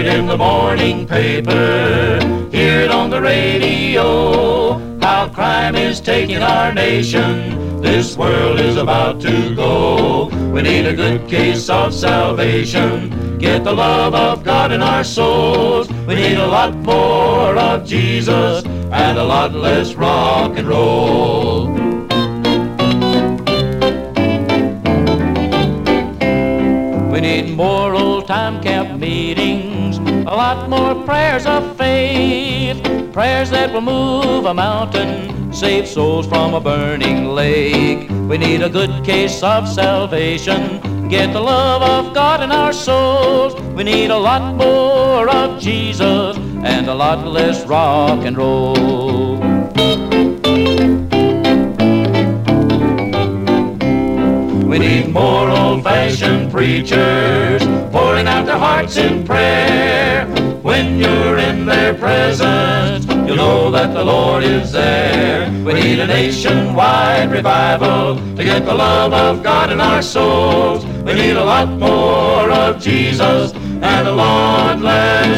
it in the morning paper, hear it on the radio, how crime is taking our nation, this world is about to go. We need a good case of salvation, get the love of God in our souls. We need a lot more of Jesus and a lot less rock and roll. We need more old-time camp meetings, a lot more prayers of faith, prayers that will move a mountain, save souls from a burning lake. We need a good case of salvation, get the love of God in our souls. We need a lot more of Jesus and a lot less rock and roll. We need more old-fashioned preachers pouring out their hearts in prayer. When you're in their presence, you'll know that the Lord is there. We need a nationwide revival to get the love of God in our souls. We need a lot more of Jesus and a lot less